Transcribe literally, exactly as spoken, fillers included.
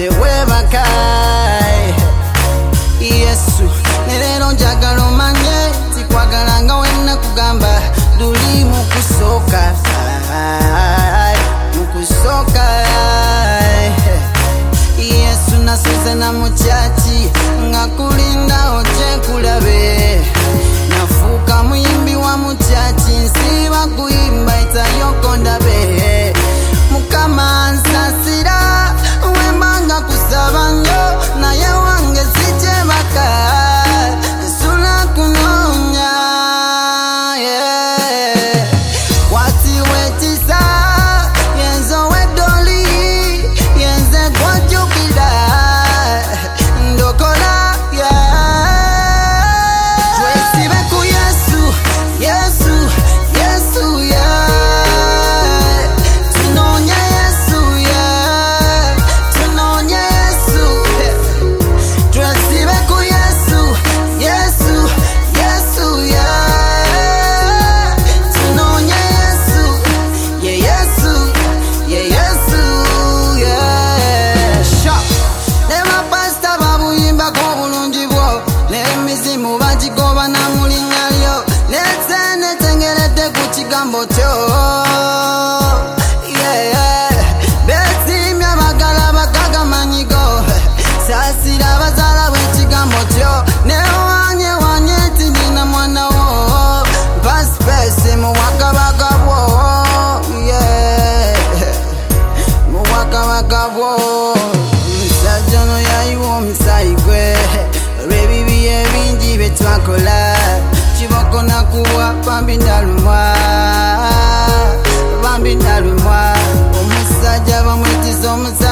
tewebakai Yesu nerero njagala omanye tikwagala nga wenna kugamba luli mukusoka mukusoka Yesu nasuze na muchachi nga kulinda oje kulabe nafuka muyimbi wa muchachi nsiba kuimba itayoko ndabe mukama nsasira wembanga kusaba nnyo naye wange sikyebaka sula kunonya yeah. Wati wetisa yenzo wedoli yenze gwajukira ndokola yeah. Twesibe ku Yesu Yesu Yesu yeah. Tunonya Yesu yeah. Tunonya Yesu yeah. Twesibe ku Yesu Yesu Yesu yeah. Tunonya Yesu yeah Yesu yeah Yesu yeah. Shop Nema pasta babuyimba ko bulungi bwo n'emizimu bagigoba na mulingalyo netse netengeredde ku kigambo kyo yeah. Besimya bagala bakagamanyigo sasira bazala bw'ekigambo kyo newanye wanye ti nina mwana wo paspesi mu wakabaka bwo yeah. Mu wakabaka bwo omusajja ono yayiwa omusayi gwe olw'ebibi ebingi bye twakola kiboko nakubwa bambi ndalumwa bambi ndalumwa omusajja bamwetiza omusajja